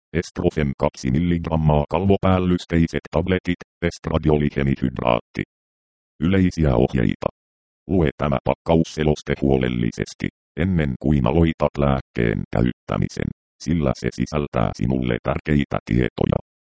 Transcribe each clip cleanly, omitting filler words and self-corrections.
Estrofen 2 mg kalvopällysteiset tabletit, estradiolihemihydraatti. Yleisiä ohjeita. Lue tämä pakkausseloste huolellisesti, ennen kuin aloitat lääkkeen käyttämisen, sillä se sisältää sinulle tärkeitä tietoja.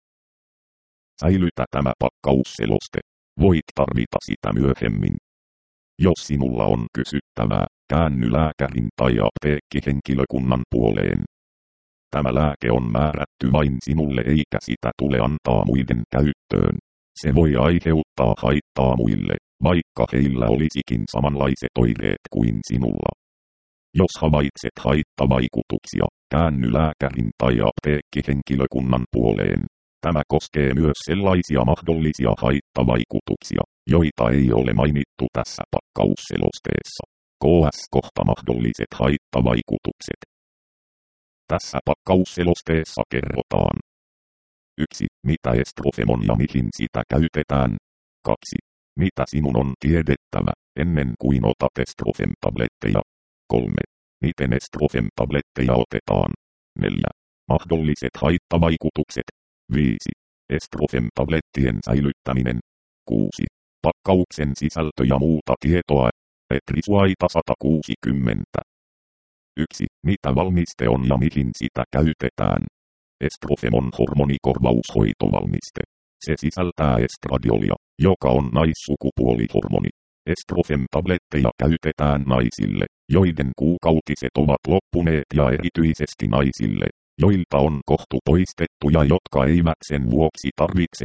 Säilytä tämä pakkausseloste. Voit tarvita sitä myöhemmin. Jos sinulla on kysyttävää, käänny lääkärin tai apteekkihenkilökunnan puoleen. Tämä lääke on määrätty vain sinulle eikä sitä tule antaa muiden käyttöön. Se voi aiheuttaa haittaa muille, vaikka heillä olisikin samanlaiset oireet kuin sinulla. Jos havaitset haittavaikutuksia, käänny lääkärin tai apteekkihenkilökunnan puoleen. Tämä koskee myös sellaisia mahdollisia haittavaikutuksia, joita ei ole mainittu tässä pakkausselosteessa. KS kohta mahdolliset haittavaikutukset. Tässä pakkausselosteessa kerrotaan. 1. Mitä estrofen on ja mihin sitä käytetään. 2. Mitä sinun on tiedettävä, ennen kuin otat estrofen-tabletteja. 3. Miten estrofen-tabletteja otetaan. 4. Mahdolliset haittavaikutukset. 5. Estrofen-tablettien säilyttäminen. 6. Pakkauksen sisältö ja muuta tietoa. Etrisuaita 160. 1. Mitä valmiste on ja mihin sitä käytetään. Estrofen on hormonikorvaushoitovalmiste. Se sisältää estradiolia, joka on naissukupuolihormoni. Estrofen-tabletteja käytetään naisille, joiden kuukautiset ovat loppuneet ja erityisesti naisille, joilta on kohtu poistettu ja jotka eivät sen vuoksi tarvitse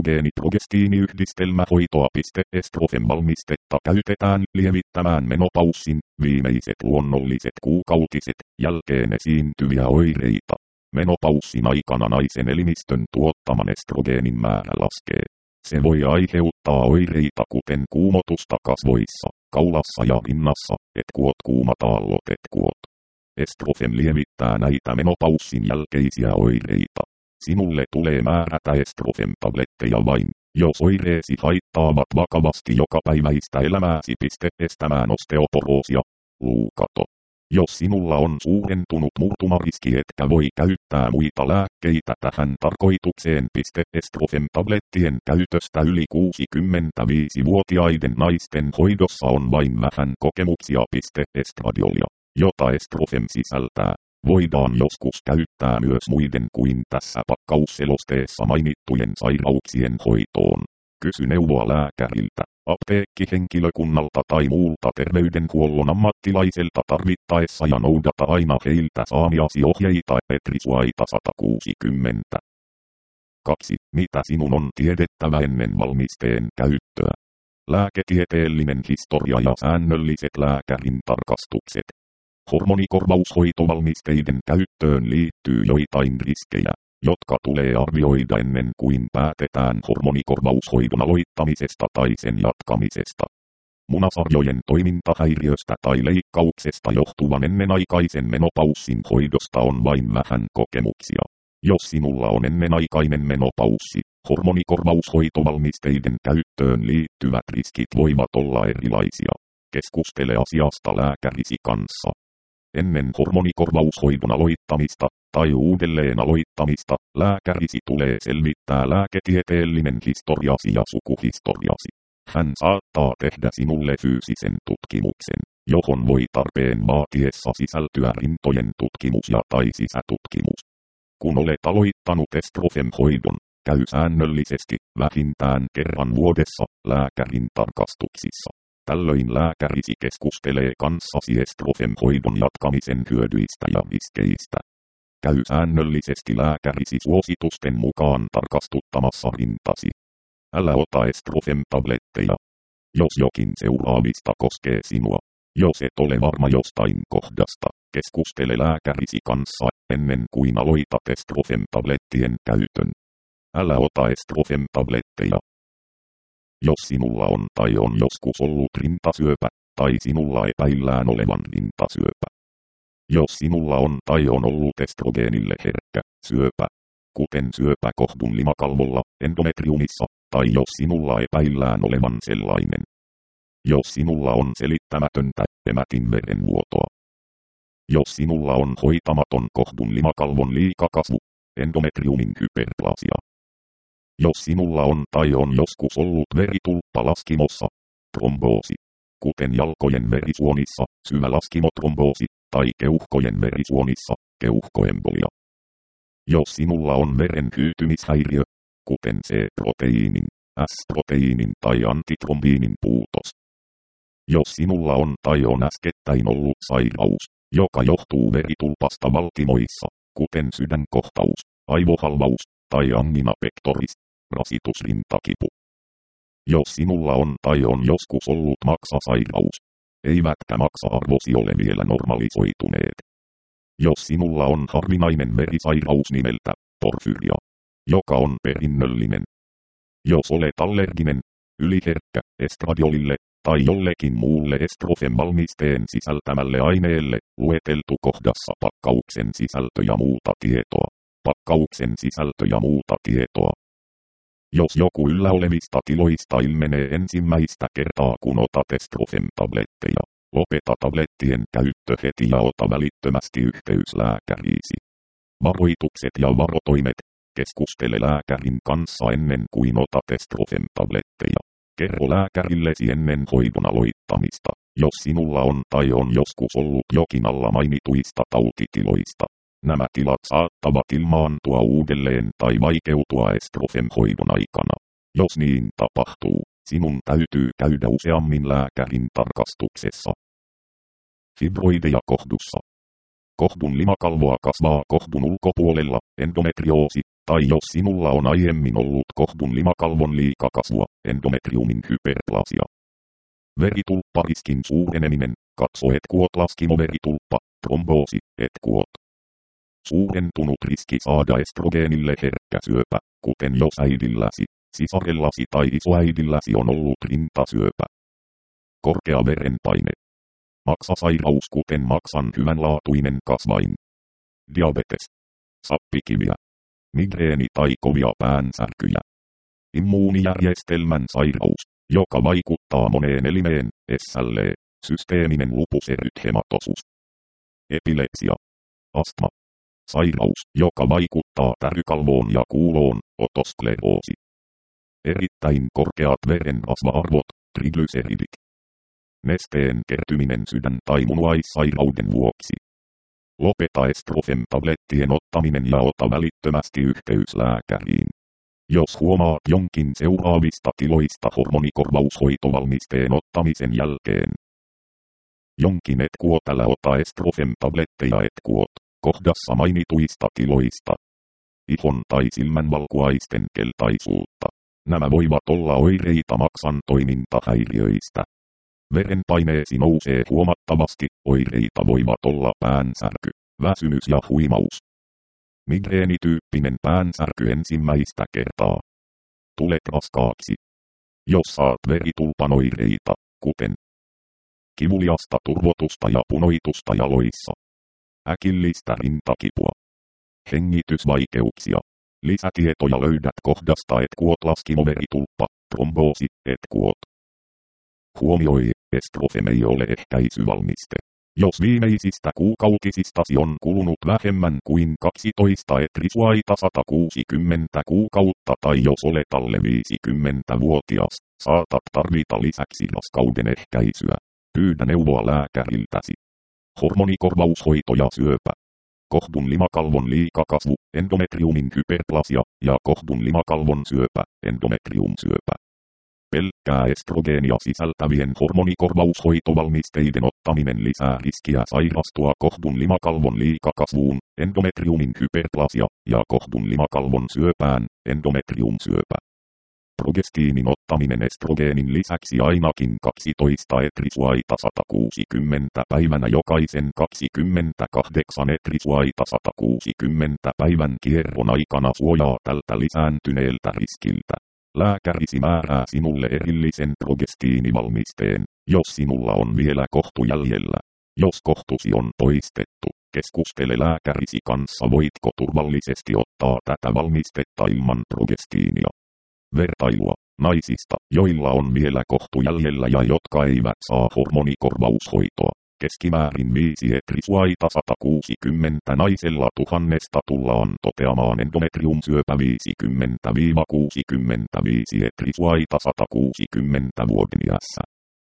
estrogeeni-progestiiniyhdistelmähoitoa. Estrofen-valmistetta käytetään lievittämään menopaussin, viimeiset luonnolliset kuukautiset, jälkeen esiintyviä oireita. Menopaussin aikana naisen elimistön tuottaman estrogeenin määrä laskee. Se voi aiheuttaa oireita kuten kuumotusta kasvoissa, kaulassa ja rinnassa, kuumat aallot, Estrofen lievittää näitä menopaussin jälkeisiä oireita. Sinulle tulee määrätä estrofen-tabletteja vain, jos oireesi haittaavat vakavasti jokapäiväistä elämääsi. Estämään osteoporoosia. Luukato. Jos sinulla on suurentunut murtumariski etkä voi käyttää muita lääkkeitä tähän tarkoitukseen. Estrofen-tablettien käytöstä yli 65-vuotiaiden naisten hoidossa on vain vähän kokemuksia. Estradiolia, jota estrofen sisältää, voidaan joskus käyttää myös muiden kuin tässä pakkausselosteessa mainittujen sairauksien hoitoon. Kysy neuvoa lääkäriltä, apteekkihenkilökunnalta tai muulta terveydenhuollon ammattilaiselta tarvittaessa ja noudata aina heiltä saamiasi ohjeita. Etrisuaita 160. 2. Mitä sinun on tiedettävä ennen valmisteen käyttöä? Lääketieteellinen historia ja säännölliset lääkärin tarkastukset. Hormonikorvaushoitovalmisteiden käyttöön liittyy joitain riskejä, jotka tulee arvioida ennen kuin päätetään hormonikorvaushoidon aloittamisesta tai sen jatkamisesta. Munasarjojen toimintahäiriöstä tai leikkauksesta johtuvan ennenaikaisen menopaussin hoidosta on vain vähän kokemuksia. Jos sinulla on ennenaikainen menopaussi, hormonikorvaushoitovalmisteiden käyttöön liittyvät riskit voivat olla erilaisia. Keskustele asiasta lääkärisi kanssa. Ennen hormonikorvaushoidon aloittamista tai uudelleen aloittamista, lääkärisi tulee selvittää lääketieteellinen historiasi ja sukuhistoriasi. Hän saattaa tehdä sinulle fyysisen tutkimuksen, johon voi tarpeen vaatiessa sisältyä rintojen tutkimus ja tai sisätutkimus. Kun olet aloittanut estrofen-hoidon, käy säännöllisesti, vähintään kerran vuodessa, lääkärin tarkastuksissa. Tällöin lääkärisi keskustelee kanssasi estrofen-hoidon jatkamisen hyödyistä ja riskeistä. Käy säännöllisesti lääkärisi suositusten mukaan tarkastuttamassa rintasi. Älä ota estrofen-tabletteja, jos jokin seuraavista koskee sinua. Jos et ole varma jostain kohdasta, keskustele lääkärisi kanssa ennen kuin aloitat estrofen-tablettien käytön. Älä ota estrofen-tabletteja, jos sinulla on tai on joskus ollut rintasyöpä, tai sinulla epäillään olevan rintasyöpä. Jos sinulla on tai on ollut estrogeenille herkkä syöpä, kuten syöpä kohdun limakalvolla, endometriumissa, tai jos sinulla epäillään olevan sellainen. Jos sinulla on selittämätöntä hemätin verenvuotoa. Jos sinulla on hoitamaton kohdun limakalvon liikakasvu. endometriumin hyperplasia. Jos sinulla on tai on joskus ollut veritulppa laskimossa, tromboosi, kuten jalkojen verisuonissa, syvälaskimotromboosi, tai keuhkojen verisuonissa, keuhkoembolia. Jos sinulla on veren hyytymishäiriö, kuten C-proteiinin, S-proteiinin tai antitrombiinin puutos. Jos sinulla on tai on äskettäin ollut sairaus, joka johtuu veritulpasta valtimoissa, kuten sydänkohtaus, aivohalvaus tai angina pectoris, rasitusrintakipu. Jos sinulla on tai on joskus ollut maksasairaus, eivätkä maksa-arvosi ole vielä normalisoituneet. Jos sinulla on harvinainen verisairaus nimeltä porfyria, joka on perinnöllinen. Jos olet allerginen, yliherkkä estradiolille tai jollekin muulle estrofen-valmisteen sisältämälle aineelle, lueteltu kohdassa pakkauksen sisältö ja muuta tietoa. Pakkauksen sisältö ja muuta tietoa. Jos joku yllä olevista tiloista ilmenee ensimmäistä kertaa kun otat estrofen-tabletteja, lopeta tablettien käyttö heti ja ota välittömästi yhteys lääkäriisi. Varoitukset ja varotoimet. Keskustele lääkärin kanssa ennen kuin otat estrofen-tabletteja. Kerro lääkärillesi ennen hoidon aloittamista, jos sinulla on tai on joskus ollut jokin alla mainituista tautitiloista. Nämä tilat saattavat ilmaantua uudelleen tai vaikeutua estrofen-hoidon aikana. Jos niin tapahtuu, sinun täytyy käydä useammin lääkärin tarkastuksessa. Fibroideja kohdussa. Kohdun limakalvoa kasvaa kohdun ulkopuolella, endometrioosi, tai jos sinulla on aiemmin ollut kohdun limakalvon liikakasvua, endometriumin hyperplasia. Veritulppariskin suureneminen, katso et kuot laskimoveritulppa, tromboosi, et kuot. Suurentunut riski saada estrogeenille herkkä syöpä, kuten jos äidilläsi, sisarellasi tai isoäidilläsi on ollut rintasyöpä. Korkea verenpaine. Maksasairaus kuten maksan hyvänlaatuinen kasvain. Diabetes. Sappikiviä. Migreeni tai kovia päänsärkyjä. Immuunijärjestelmän sairaus, joka vaikuttaa moneen elimeen, SLE, systeeminen lupus erythematosus. Epilepsia. Astma. Sairaus, joka vaikuttaa tärykalvoon ja kuuloon, otoskleroosi. Erittäin korkeat verenrasva-arvot, triglyceridit. Nesteen kertyminen sydän- tai munuaissairauden vuoksi. Lopeta estrofen-tablettien ottaminen ja ota välittömästi yhteys lääkäriin. Jos huomaat jonkin seuraavista tiloista hormonikorvaushoitovalmisteen ottamisen jälkeen. Jonkin et kuot, älä ota estrofen-tabletteja et kuot, kohdassa mainituista tiloista. Ihon tai silmänvalkuaisten keltaisuutta. Nämä voivat olla oireita maksan toimintahäiriöistä. Verenpaineesi nousee huomattavasti, oireita voivat olla päänsärky, väsymys ja huimaus. Migreenityyppinen päänsärky ensimmäistä kertaa. Tulet raskaaksi. Jos saat veritulpan oireita, kuten kivuliasta turvotusta ja punoitusta jaloissa. Äkillistä rintakipua. Hengitysvaikeuksia. Lisätietoja löydät kohdasta et kuot laskimoveritulppa, tromboosi, et kuot. Huomioi, estrofen ei ole ehkäisyvalmiste. Jos viimeisistä kuukautisistasi on kulunut vähemmän kuin 12 et risuaita 160 kuukautta tai jos olet alle 50-vuotias, saatat tarvita lisäksi raskauden ehkäisyä. Pyydä neuvoa lääkäriltäsi. Hormonikorvaushoito ja syöpä. Kohdun limakalvon liikakasvu, endometriumin hyperplasia ja kohdun limakalvon syöpä, endometriumsyöpä. Pelkkää estrogeenia sisältävien hormonikorvaushoitovalmisteiden ottaminen lisää riskiä sairastua kohdun limakalvon liikakasvuun, endometriumin hyperplasia ja kohdun limakalvon syöpään, endometriumsyöpä. Progestiinin ottaminen estrogeenin lisäksi ainakin 12 etrisuaita 160 päivänä jokaisen 28 etrisuaita 160 päivän kierron aikana suojaa tältä lisääntyneeltä riskiltä. Lääkärisi määrää sinulle erillisen progestiinivalmisteen, jos sinulla on vielä kohtu jäljellä. Jos kohtusi on poistettu, keskustele lääkärisi kanssa voitko turvallisesti ottaa tätä valmistetta ilman progestiinia. Vertailua naisista, joilla on vielä kohtu jäljellä ja jotka eivät saa hormonikorvaushoitoa. keskimäärin 5 etrisuaita 160 naisella 1000 tullaan toteamaan endometriumsyöpä 50-65 etrisuaita 160 vuoden iässä.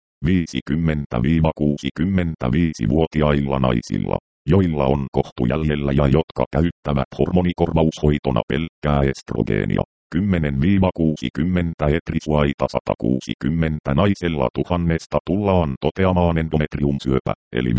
50-65-vuotiailla naisilla, joilla on kohtu jäljellä ja jotka käyttävät hormonikorvaushoitona pelkkää estrogeenia. 10-60 etrisuaita 160 naisella 1000 tullaan toteamaan endometriumsyöpä, eli 5-55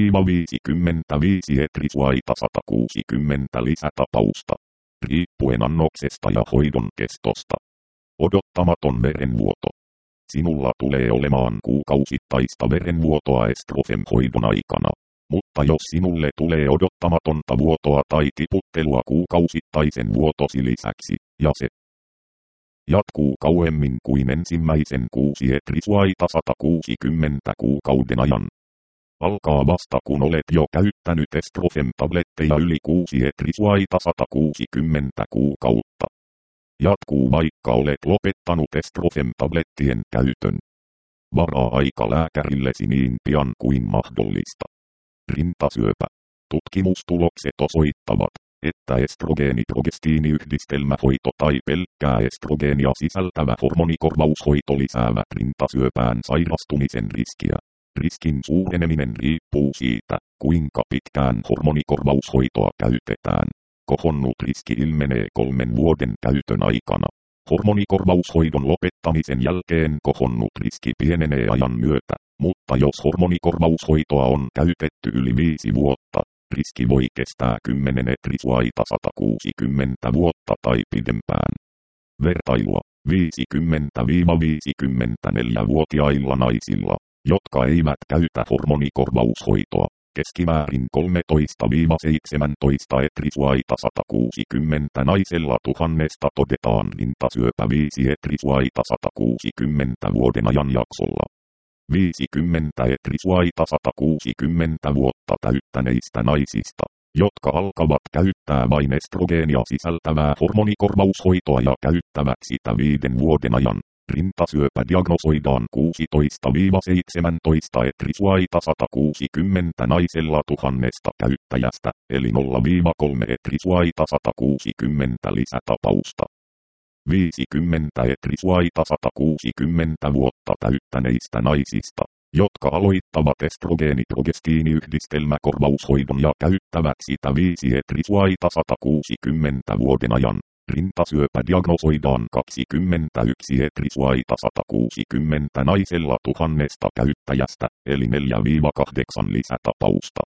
etrisuaita 160 lisätapausta, riippuen annoksesta ja hoidon kestosta. Odottamaton verenvuoto. Sinulla tulee olemaan kuukausittaista verenvuotoa Estrofen-hoidon aikana. Mutta jos sinulle tulee odottamatonta vuotoa tai tiputtelua kuukausittaisen vuotosi lisäksi, ja se jatkuu kauemmin kuin ensimmäisen 6 etrisuaita 160 kuukauden ajan, alkaa vasta kun olet jo käyttänyt Estrofen-tabletteja yli 6 etrisuaita 160 kuukautta. Jatkuu vaikka olet lopettanut Estrofen-tablettien käytön. Varaa aika lääkärillesi niin pian kuin mahdollista. Rintasyöpä. Tutkimustulokset osoittavat, että estrogeeni-progestiiniyhdistelmähoito tai pelkkää estrogeenia sisältävä hormonikorvaushoito lisäävät rintasyöpään sairastumisen riskiä. Riskin suureneminen riippuu siitä, kuinka pitkään hormonikorvaushoitoa käytetään. Kohonnut riski ilmenee 3 vuoden käytön aikana. Hormonikorvaushoidon lopettamisen jälkeen kohonnut riski pienenee ajan myötä, mutta jos hormonikorvaushoitoa on käytetty yli 5 vuotta, riski voi kestää 10 etrisuaita 160 vuotta tai pidempään. Vertailua. 50-54-vuotiailla naisilla, jotka eivät käytä hormonikorvaushoitoa, keskimäärin 13-17 etrisuaita 160 naisella 1000 todetaan rintasyöpä 5 etrisuaita 160 vuoden ajanjaksolla. 50 etrisuaita 160 vuotta täyttäneistä naisista, jotka alkavat käyttää vain estrogeenia sisältävää hormonikorvaushoitoa ja käyttävät sitä 5 vuoden ajan. Rintasyöpä diagnosoidaan 16-17 etrisuaita 160 naisella 1000 käyttäjästä, eli 0-3 etrisuaita 160 lisätapausta. 50 etrisuaita 160 vuotta täyttäneistä naisista, jotka aloittavat estrogeeni-progestiiniyhdistelmäkorvaushoidon ja käyttävät sitä 5 etrisuaita 160 vuoden ajan. Rintasyöpä diagnosoidaan 21 etrisuaita 160 naisella 1000 käyttäjästä, eli 4-8 lisätapausta.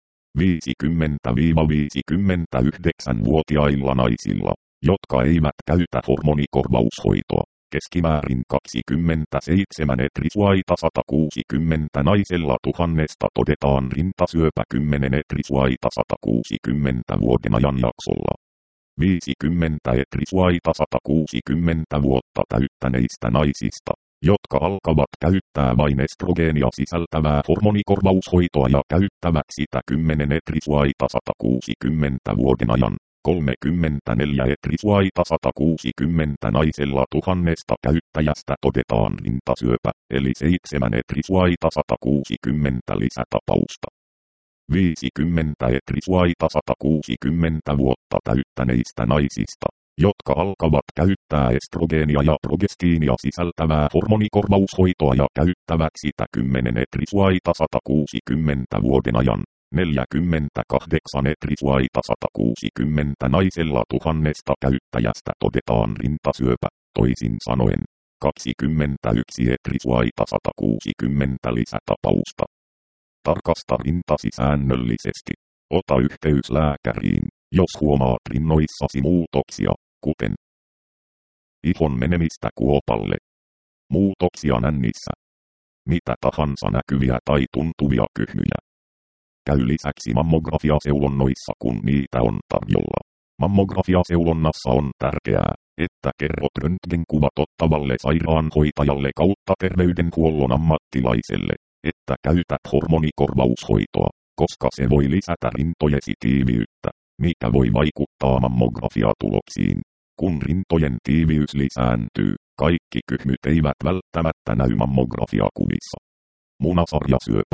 50-59-vuotiailla naisilla, jotka eivät käytä hormonikorvaushoitoa, keskimäärin 27 etrisuaita 160 naisella 1000 todetaan rintasyöpä 10 etrisuaita 160 vuoden ajanjaksolla. 50 etrisuaita 160 vuotta täyttäneistä naisista, jotka alkavat käyttää vain estrogeenia sisältävää hormonikorvaushoitoa ja käyttävät sitä 10 etrisuaita 160 vuoden ajan. 34 etrisuaita 160 naisella 1000 käyttäjästä todetaan rintasyöpä, eli 7 etrisuaita 160 lisätapausta. 50 etrisuaita 160 vuotta täyttäneistä naisista, jotka alkavat käyttää estrogeenia ja progestiinia sisältävää hormonikorvaushoitoa ja käyttävät sitä 10 etrisuaita 160 vuoden ajan. 48 etrisuaita 160 naisella 1000 käyttäjästä todetaan rintasyöpä, toisin sanoen 21 etrisuaita 160 lisätapausta. Tarkasta rintasi säännöllisesti. Ota yhteys lääkäriin, jos huomaat rinnoissasi muutoksia, kuten ihon menemistä kuopalle, muutoksia nännissä, mitä tahansa näkyviä tai tuntuvia kyhmyjä. Käy lisäksi mammografiaseulonnoissa, kun niitä on tarjolla. Mammografiaseulonnassa on tärkeää, että kerrot röntgenkuvat ottavalle sairaanhoitajalle kautta terveydenhuollon ammattilaiselle, että käytät hormonikorvaushoitoa, koska se voi lisätä rintojesi tiiviyttä, mikä voi vaikuttaa mammografiatuloksiin. Kun rintojen tiiviys lisääntyy, kaikki kyhmyt eivät välttämättä näy mammografiakuvissa. Munasarjasyöpä.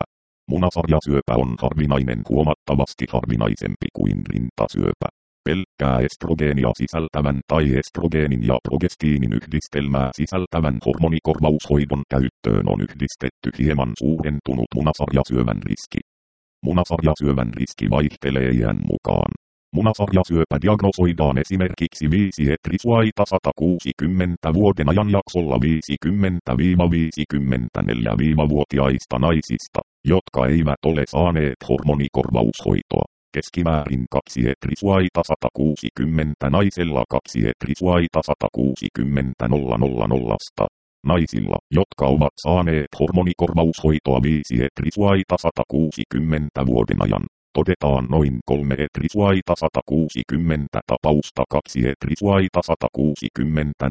Munasarjasyöpä on harvinainen, huomattavasti harvinaisempi kuin rintasyöpä. Pelkkää estrogeenia sisältävän tai estrogeenin ja progestiinin yhdistelmää sisältävän hormonikorvaushoidon käyttöön on yhdistetty hieman suurentunut munasarjasyövän riski. Munasarjasyövän riski vaihtelee iän mukaan. Munasarjasyöpä diagnosoidaan esimerkiksi 5-160 vuoden ajanjaksolla 50-54-vuotiaista naisista, jotka eivät ole saaneet hormonikorvaushoitoa. Keskimäärin 2-160 naisella 2-160 000 naisilla, jotka ovat saaneet hormonikorvaushoitoa 5-160 vuoden ajan. Todetaan noin 3-160 tapausta 2-160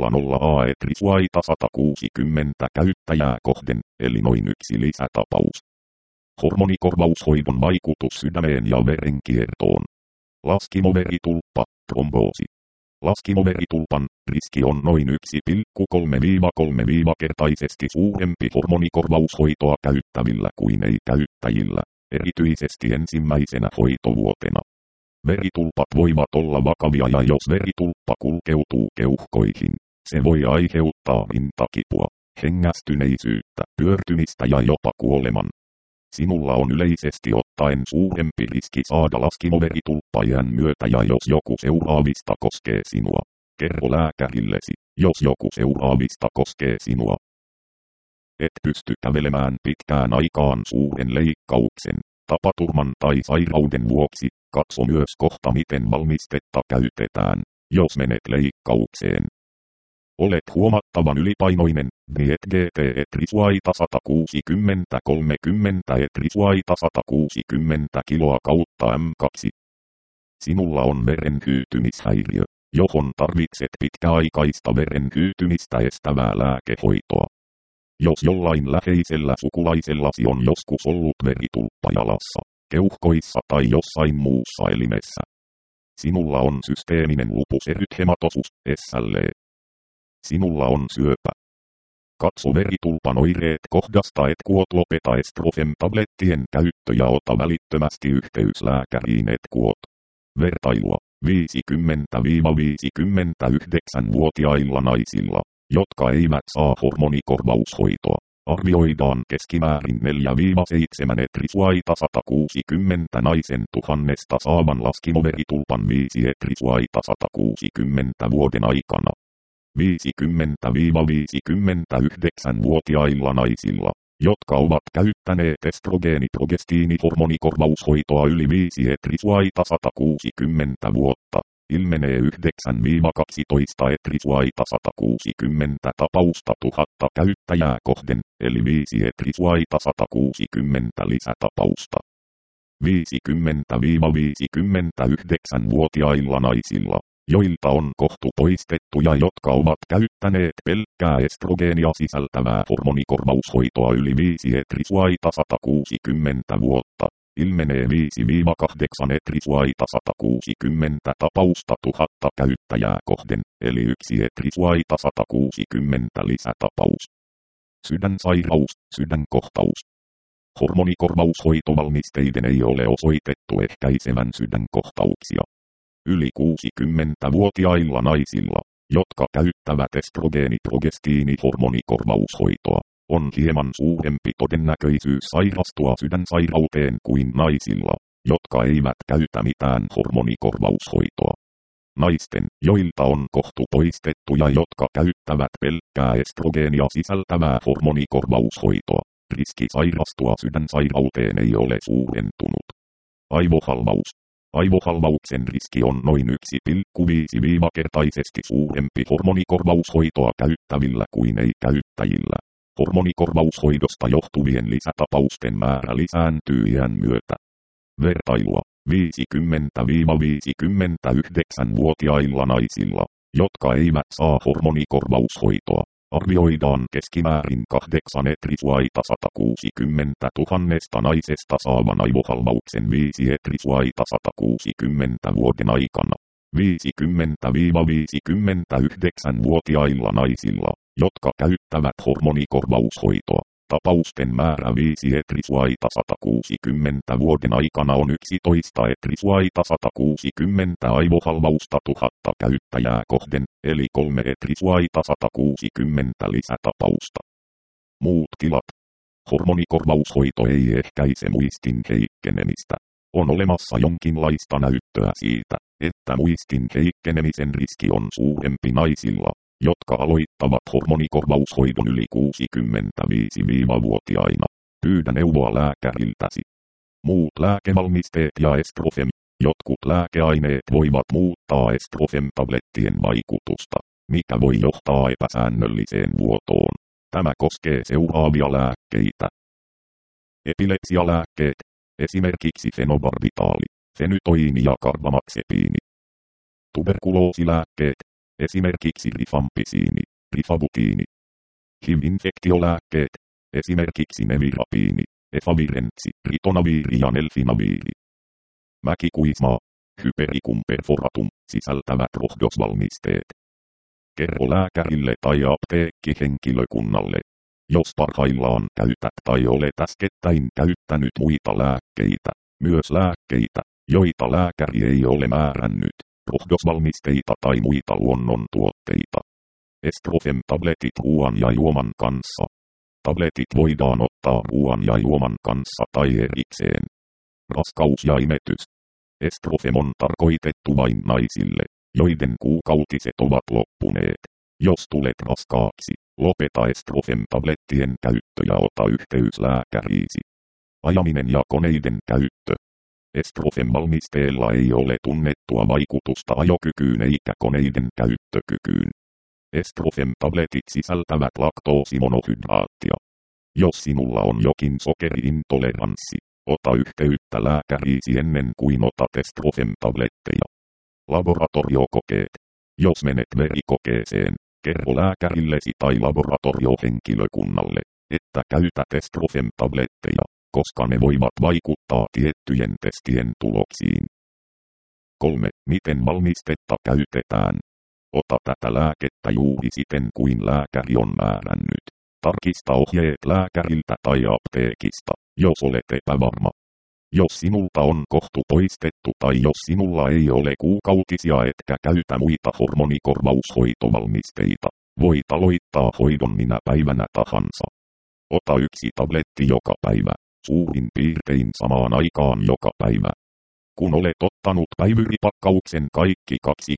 000 käyttäjää kohden, eli noin yksi lisätapaus. Hormonikorvaushoidon vaikutus sydämeen ja verenkiertoon. Laskimoveritulppa, tromboosi. Laskimoveritulpan riski on noin 1,3-3-kertaisesti suurempi hormonikorvaushoitoa käyttävillä kuin ei-käyttäjillä, erityisesti ensimmäisenä hoitovuotena. Veritulpat voivat olla vakavia ja jos veritulppa kulkeutuu keuhkoihin, se voi aiheuttaa rintakipua, hengästyneisyyttä, pyörtymistä ja jopa kuoleman. Sinulla on yleisesti ottaen suurempi riski saada laskimoveritulppa iän myötä ja jos joku seuraavista koskee sinua, kerro lääkärillesi, jos joku seuraavista koskee sinua. Et pysty kävelemään pitkään aikaan suuren leikkauksen, tapaturman tai sairauden vuoksi, katso myös kohta miten valmistetta käytetään, jos menet leikkaukseen. Olet huomattavan ylipainoinen, et GT etrisuaita 160-30 etrisuaita 160 kiloa kautta M2. Sinulla on verenhyytymishäiriö, johon tarvitset pitkäaikaista verenhyytymistä estävää lääkehoitoa. Jos jollain läheisellä sukulaisellasi on joskus ollut veritulppa jalassa, keuhkoissa tai jossain muussa elimessä. Sinulla on systeeminen lupus erythematosus, SLE. Sinulla on syöpä. Katso veritulpan oireet kohdasta, et kuot lopeta Estrofen-tablettien käyttö ja ota välittömästi yhteys lääkäriin, et kuot. Vertailua 50-59-vuotiailla naisilla, jotka eivät saa hormonikorvaushoitoa, arvioidaan keskimäärin 4-7 etrisuaita 160 naisen 1000 saavan laskimoveritulpan 5 etrisuaita 160 vuoden aikana. 50-59-vuotiailla naisilla, jotka ovat käyttäneet estrogeeni-progestiinihormonikorvaushoitoa yli 5 etrisuaita 160 vuotta, ilmenee 9-12 etrisuaita 160 tapausta 1000 käyttäjää kohden, eli 5 etrisuaita 160 lisätapausta. 50-59-vuotiailla naisilla, joilta on kohtu poistettu ja jotka ovat käyttäneet pelkkää estrogeenia sisältävää hormonikorvaushoitoa yli 5 etrisuaita 160 vuotta, ilmenee 5-8 etrisuaita 160 tapausta 1000 käyttäjää kohden, eli 1 etrisuaita 160 lisätapaus. Sydänsairaus, sydänkohtaus. Hormonikorvaushoitovalmisteiden ei ole osoitettu ehkäisevän sydänkohtauksia. Yli 60-vuotiailla naisilla, jotka käyttävät estrogeeni-progestiinihormonikorvaushoitoa, on hieman suurempi todennäköisyys sairastua sydänsairauteen kuin naisilla, jotka eivät käytä mitään hormonikorvaushoitoa. Naisten, joilta on kohtu poistettu ja jotka käyttävät pelkkää estrogeenia sisältävää hormonikorvaushoitoa, riski sairastua sydänsairauteen ei ole suurentunut. Aivohalvaus. Aivohalvauksen riski on noin 1,5-kertaisesti suurempi hormonikorvaushoitoa käyttävillä kuin ei-käyttäjillä. Hormonikorvaushoidosta johtuvien lisätapausten määrä lisääntyy iän myötä. Vertailua 50-59-vuotiailla naisilla, jotka eivät saa hormonikorvaushoitoa, arvioidaan keskimäärin 8 etrisuaita 160 000 naisesta saavan aivohalvauksen 5 etrisuaita 160 vuoden aikana. 50-59-vuotiailla naisilla, jotka käyttävät hormonikorvaushoitoa, tapausten määrä 5 etrisuaita 160 vuoden aikana on 11 etrisuaita 160 aivohalvausta 1000 käyttäjää kohden, eli 3 etrisuaita 160 lisätapausta. Muut tilat. Hormonikorvaushoito ei ehkäise muistin heikkenemistä. On olemassa jonkinlaista näyttöä siitä, että muistin heikkenemisen riski on suurempi naisilla, jotka aloittavat hormonikorvaushoidon yli 65-vuotiaina. Pyydä neuvoa lääkäriltäsi. Muut lääkevalmisteet ja estrofen. Jotkut lääkeaineet voivat muuttaa estrofen-tablettien vaikutusta, mikä voi johtaa epäsäännölliseen vuotoon. Tämä koskee seuraavia lääkkeitä. Epilepsialääkkeet, esimerkiksi fenobarbitaali, fenytoiini ja karbamaxepiini. Tuberkuloosilääkkeet, esimerkiksi rifampisiini, rifabutiini. HIV-infektiolääkkeet, esimerkiksi nevirapiini, efavirentsi, ritonaviiri ja nelfinaviiri. Mäkikuismaa, hypericum perforatum, sisältävät rohdosvalmisteet. Kerro lääkärille tai apteekkihenkilökunnalle, jos parhaillaan käytät tai olet äskettäin käyttänyt muita lääkkeitä, myös lääkkeitä, joita lääkäri ei ole määrännyt, rohdosvalmisteita tai muita luonnontuotteita. Estrofen-tabletit ruoan ja juoman kanssa. Tabletit voidaan ottaa ruoan ja juoman kanssa tai erikseen. Raskaus ja imetys. Estrofen on tarkoitettu vain naisille, joiden kuukautiset ovat loppuneet. Jos tulet raskaaksi, lopeta estrofen-tablettien käyttö ja ota yhteys lääkäriisi. Ajaminen ja koneiden käyttö. Estrofen-valmisteella ei ole tunnettua vaikutusta ajokykyyn eikä koneiden käyttökykyyn. Estrofen-tabletit sisältävät laktoosimonohydraattia. Jos sinulla on jokin sokeriintoleranssi, ota yhteyttä lääkäriisi ennen kuin otat estrofen-tabletteja. Laboratoriokokeet. Jos menet verikokeeseen, kerro lääkärillesi tai laboratoriohenkilökunnalle, että käytät estrofen-tabletteja, koska ne voivat vaikuttaa tiettyjen testien tuloksiin. 3. Miten valmistetta käytetään? Ota tätä lääkettä juuri siten kuin lääkäri on määrännyt. Tarkista ohjeet lääkäriltä tai apteekista, jos olet epävarma. Jos sinulta on kohtu poistettu tai jos sinulla ei ole kuukautisia etkä käytä muita hormonikorvaushoitovalmisteita, voit aloittaa hoidon minä päivänä tahansa. Ota 1 tabletti joka päivä, suurin piirtein samaan aikaan joka päivä. Kun olet ottanut päivyripakkauksen kaikki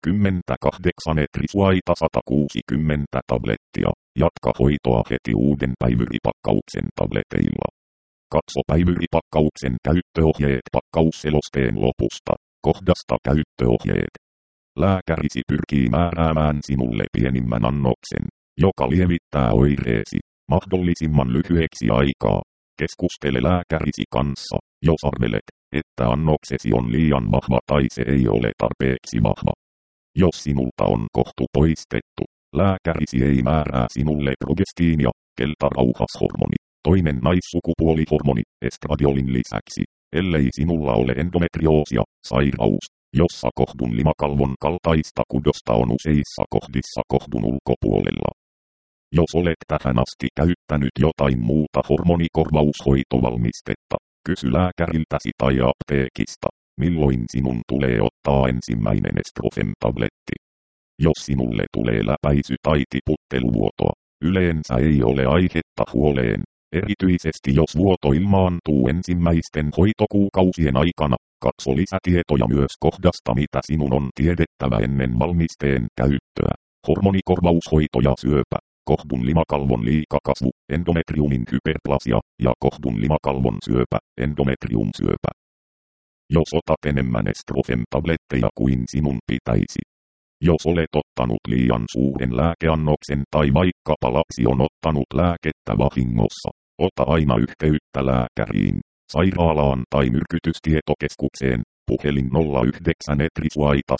28 etrisuaita 160 tablettia, jatka hoitoa heti uuden päivyripakkauksen tableteilla. Katso päivyripakkauksen käyttöohjeet pakkausselosteen lopusta, kohdasta käyttöohjeet. Lääkärisi pyrkii määräämään sinulle pienimmän annoksen, joka lievittää oireesi, mahdollisimman lyhyeksi aikaa. Keskustele lääkärisi kanssa, jos arvelet, että annoksesi on liian vahva tai se ei ole tarpeeksi vahva. Jos sinulta on kohtu poistettu, lääkärisi ei määrää sinulle progestiinia, keltarauhashormoni, toinen naissukupuolihormoni, estradiolin lisäksi, ellei sinulla ole endometrioosia, sairaus, jossa kohdun limakalvon kaltaista kudosta on useissa kohdissa kohdun ulkopuolella. Jos olet tähän asti käyttänyt jotain muuta hormonikorvaushoitovalmistetta, kysy lääkäriltäsi tai apteekista, milloin sinun tulee ottaa ensimmäinen estrofen-tabletti. Jos sinulle tulee läpäisy tai tiputteluvuotoa, yleensä ei ole aihetta huoleen, erityisesti jos vuoto ilmaantuu ensimmäisten hoitokuukausien aikana. Katso lisätietoja myös kohdasta mitä sinun on tiedettävä ennen valmisteen käyttöä. Hormonikorvaushoito ja syöpä, kohdun limakalvon liikakasvu, endometriumin hyperplasia ja kohdun limakalvon syöpä, endometriumsyöpä. Jos otat enemmän estrofen-tabletteja kuin sinun pitäisi. Jos olet ottanut liian suuren lääkeannoksen tai vaikkapa lapsi on ottanut lääkettä vahingossa, ota aina yhteyttä lääkäriin, sairaalaan tai myrkytystietokeskukseen, puhelin 09 etrisuaita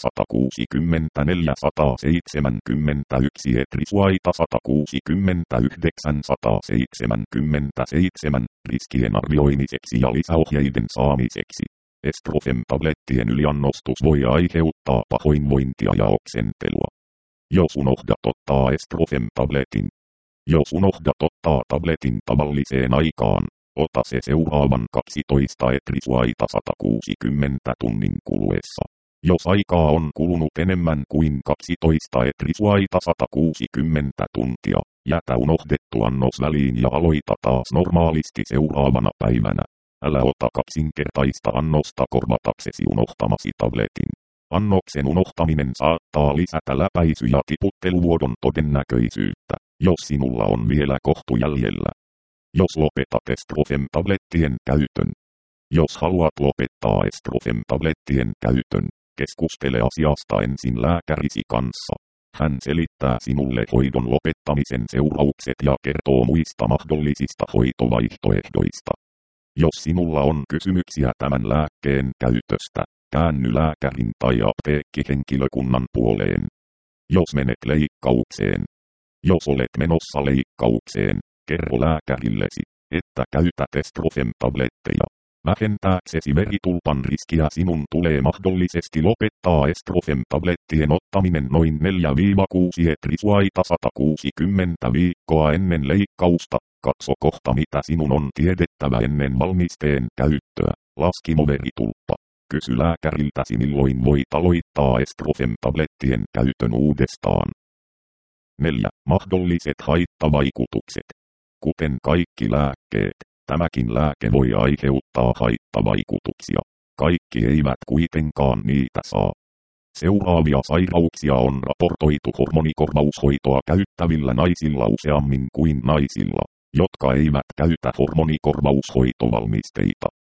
164 171 etrisuaita 169 177, riskien arvioimiseksi ja lisäohjeiden saamiseksi. Estrofen-tablettien yliannostus voi aiheuttaa pahoinvointia ja oksentelua. Jos unohdat ottaa estrofen-tabletin, Jos unohdat ottaa tabletin tavalliseen aikaan, ota se seuraavan 12 etrisuaita 160 tunnin kuluessa. Jos aikaa on kulunut enemmän kuin 12 etrisuaita 160 tuntia, jätä unohdettu annos väliin ja aloita taas normaalisti seuraavana päivänä. Älä ota kaksinkertaista annosta korvataksesi unohtamasi tabletin. Annoksen unohtaminen saattaa lisätä läpäisy- ja tiputteluvuodon todennäköisyyttä, jos sinulla on vielä kohtu jäljellä. Jos lopetat Estrofen-tablettien käytön. Jos haluat lopettaa Estrofen-tablettien käytön, keskustele asiasta ensin lääkärisi kanssa. Hän selittää sinulle hoidon lopettamisen seuraukset ja kertoo muista mahdollisista hoitovaihtoehdoista. Jos sinulla on kysymyksiä tämän lääkkeen käytöstä, käänny lääkärin tai apteekkihenkilökunnan puoleen. Jos menet leikkaukseen. Jos olet menossa leikkaukseen, kerro lääkärillesi, että käytät Estrofen-tabletteja. Vähentääksesi veritulpan riskiä sinun tulee mahdollisesti lopettaa Estrofen-tablettien ottaminen noin 4-6 etrisuaita 160 viikkoa ennen leikkausta. Katso kohta mitä sinun on tiedettävä ennen valmisteen käyttöä. Laskimoveritulppa. Kysy lääkäriltäsi milloin voit aloittaa Estrofen-tablettien käytön uudestaan. 4. Mahdolliset haittavaikutukset. Kuten kaikki lääkkeet, tämäkin lääke voi aiheuttaa haittavaikutuksia. Kaikki eivät kuitenkaan niitä saa. Seuraavia sairauksia on raportoitu hormonikorvaushoitoa käyttävillä naisilla useammin kuin naisilla, jotka eivät käytä hormonikorvaushoitovalmisteita.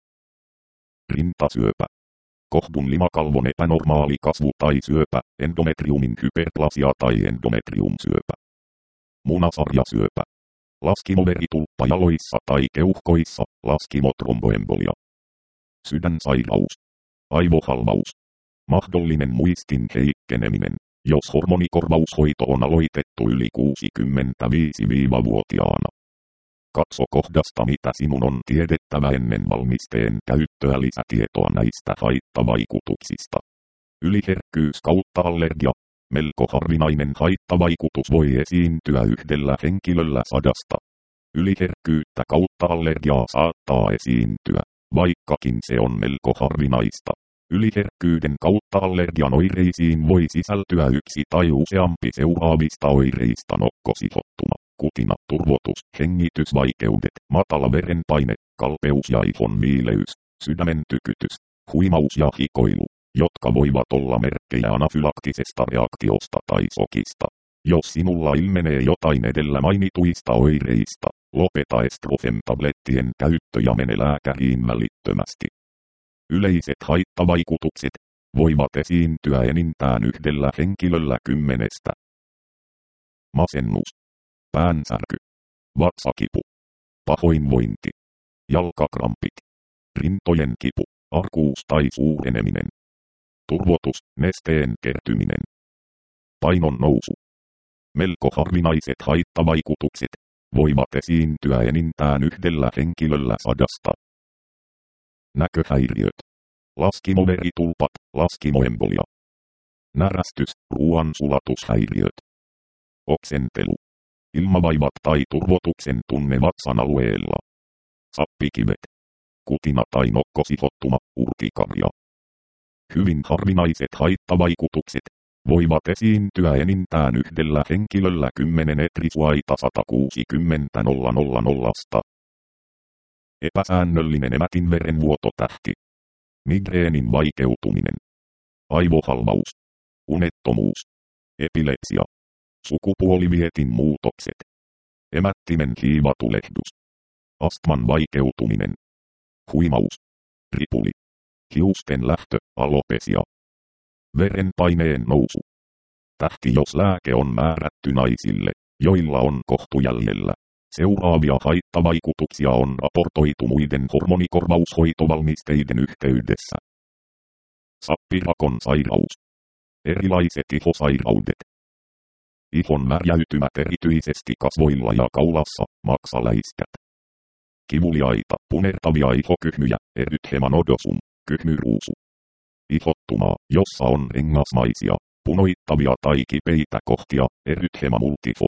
Rintasyöpä. Kohdun limakalvon epänormaali kasvu tai syöpä, endometriumin hyperplasia tai endometriumsyöpä. Munasarjasyöpä. Laskimoveritulppa jaloissa tai keuhkoissa, laskimotromboembolia. Sydänsairaus. Aivohalvaus. Mahdollinen muistin heikkeneminen, jos hormonikorvaushoito on aloitettu yli 65-vuotiaana. Katso kohdasta mitä sinun on tiedettävä ennen valmisteen käyttöä lisätietoa näistä haittavaikutuksista. Yliherkkyys kautta allergia. Melko harvinainen haittavaikutus voi esiintyä yhdellä henkilöllä 100. Yliherkkyyttä kautta allergiaa saattaa esiintyä, vaikkakin se on melko harvinaista. Yliherkkyyden kautta allergian oireisiin voi sisältyä yksi tai useampi seuraavista oireista: nokkosihottuma, kutina, turvotus, hengitysvaikeudet, matala verenpaine, kalpeus ja ihon viileys, sydämen tykytys, huimaus ja hikoilu, jotka voivat olla merkkejä anafylaktisesta reaktiosta tai sokista. Jos sinulla ilmenee jotain edellä mainituista oireista, lopeta Estrofen-tablettien käyttö ja mene lääkäriin välittömästi. Yleiset haittavaikutukset voivat esiintyä enintään yhdellä henkilöllä 10. Masennus, päänsärky, vatsakipu, pahoinvointi, jalkakrampit, rintojen kipu, arkuus tai suureneminen, turvotus, nesteen kertyminen, painon nousu. Melko harvinaiset haittavaikutukset voivat esiintyä enintään yhdellä henkilöllä 100. Näköhäiriöt. Laskimoveritulpat, laskimoembolia. Närästys, ruoansulatushäiriöt. Oksentelu. Ilmavaivat tai turvotuksen tunne vatsan alueella. Sappikivet. Kutina tai nokkosihottuma, urtikarja. Hyvin harvinaiset haittavaikutukset voivat esiintyä enintään yhdellä henkilöllä 10 etrisuaita 160 000. Epäsäännöllinen emätinverenvuototähti. Migreenin vaikeutuminen. Aivohalvaus. Unettomuus. Epilepsia. Sukupuolivietin muutokset. Emättimen hiivatulehdus. Astman vaikeutuminen. Huimaus. Ripuli. Hiusten lähtö, alopesia. Verenpaineen nousu. Tähti jos lääke on määrätty naisille, joilla on kohtu jäljellä. Seuraavia haittavaikutuksia on raportoitu muiden hormonikorvaushoitovalmisteiden yhteydessä. Sappirakon sairaus. Erilaiset ihosairaudet. Ihon värjäytymät erityisesti kasvoilla ja kaulassa, maksaläiskät. Kivuliaita, punertavia ihokyhmyjä, erythema nodosum, kyhmyruusu. Ihottumaa, jossa on rengasmaisia, punoittavia tai kipeitä kohtia, erythema multiforme.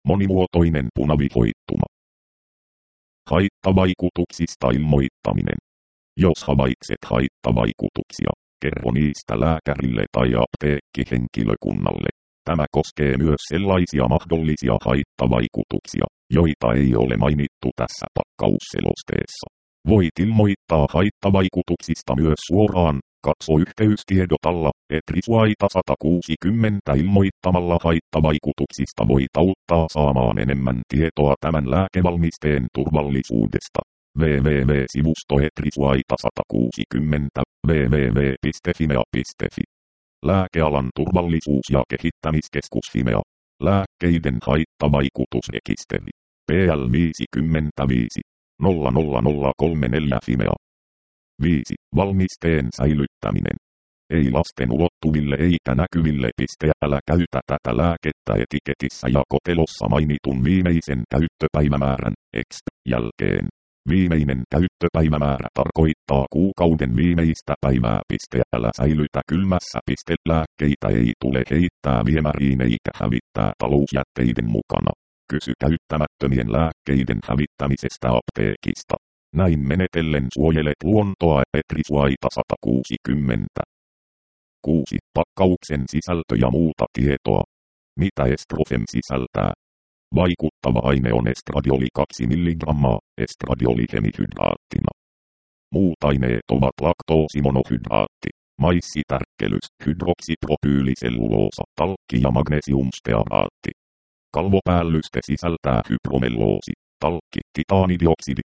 Monimuotoinen punavihoittuma. Haittavaikutuksista ilmoittaminen. Jos havaitset haittavaikutuksia, kerro niistä lääkärille tai apteekkihenkilökunnalle. Tämä koskee myös sellaisia mahdollisia haittavaikutuksia, joita ei ole mainittu tässä pakkausselosteessa. Voit ilmoittaa haittavaikutuksista myös suoraan. Katso yhteystiedot alla, Etrisuaita 160 ilmoittamalla haittavaikutuksista voit auttaa saamaan enemmän tietoa tämän lääkevalmisteen turvallisuudesta. www.sivusto Etrisuaita 160 www.fimea.fi. Lääkealan turvallisuus- ja kehittämiskeskus Fimea. Lääkkeiden haittavaikutusrekisteri. PL 55 00034 Fimea. 5. Valmisteen säilyttäminen. Ei lasten ulottuville eikä näkyville. Älä käytä tätä lääkettä etiketissä ja kotelossa mainitun viimeisen käyttöpäivämäärän jälkeen. Viimeinen käyttöpäivämäärä tarkoittaa kuukauden viimeistä päivää. Älä säilytä kylmässä. Lääkkeitä ei tule heittää viemäriin eikä hävittää talousjätteiden mukana. Kysy käyttämättömien lääkkeiden hävittämisestä apteekista. Näin menetellen suojelet luontoa. Etrisuaita 160. 6. Pakkauksen sisältö ja muuta tietoa. Mitä Estrofen sisältää? Vaikuttava aine on estradioli 2 mg, estradioli hemihydraattina. Muut aineet ovat laktoosimonohydraatti, maissitärkkelys, hydroksipropyyliselluloosa, talkki ja magnesiumstearaatti. Kalvopäällyste sisältää hypromelloosi, talkki, titaanidioksidi,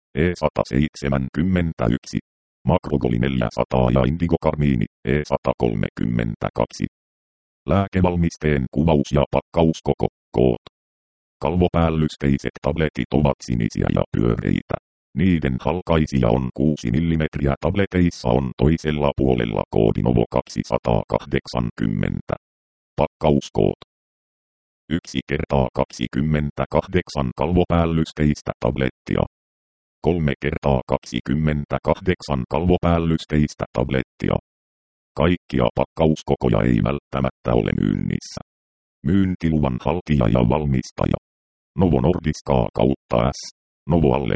E171, makrogoli 400 ja indigokarmiini, E132. Lääkevalmisteen kuvaus ja pakkauskoko, koot. Kalvopäällysteiset tabletit ovat sinisiä ja pyöreitä. Niiden halkaisija on 6 mm. Tableteissa on toisella puolella koodi Novo 280. Pakkauskoot. 1 kertaa 28 kalvopäällysteistä tablettia. 3 kertaa 28 kalvopäällysteistä tablettia. Kaikkia pakkauskokoja ei välttämättä ole myynnissä. Myyntiluvan haltija ja valmistaja. Novo Nordiska kautta S. Novo alle.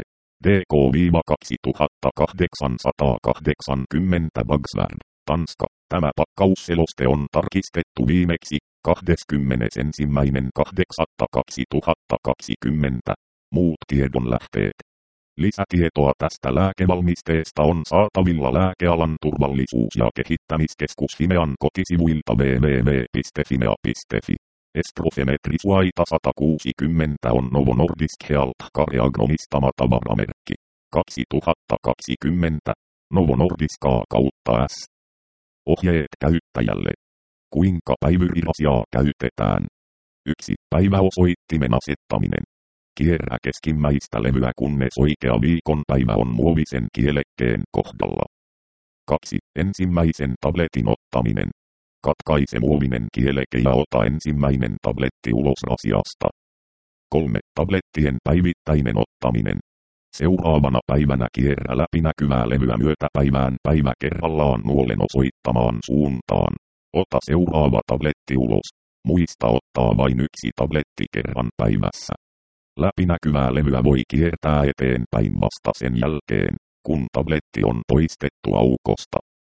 DK-2880 Bagsvärd, Tanska. Tämä pakkausseloste on tarkistettu viimeksi 21.8.2020. Muut tiedonlähteet. Lisätietoa tästä lääkevalmisteesta on saatavilla lääkealan turvallisuus- ja kehittämiskeskus Fimean kotisivuilta www.fimea.fi. Estrofen Etrisuaita 160 on Novo Nordisk Healthcare agnomistama tavaramerkki. 2020. Novo Nordiska kautta S. Ohjeet käyttäjälle. Kuinka päivyrasiaa käytetään? 1. Päiväosoittimen asettaminen. Kierrä keskimmäistä levyä kunnes oikea viikonpäivä on muovisen kielekkeen kohdalla. 2. Ensimmäisen tabletin ottaminen. Katkaise muovinen kieleke ja ota ensimmäinen tabletti ulos rasiasta. 3. Tablettien päivittäinen ottaminen. Seuraavana päivänä kierrä läpinäkyvää levyä myötäpäivään päivä kerrallaan nuolen osoittamaan suuntaan. Ota seuraava tabletti ulos. Muista ottaa vain 1 tabletti kerran päivässä. Läpinäkyvää levyä voi kiertää eteenpäin vasta sen jälkeen, kun tabletti on poistettu aukosta.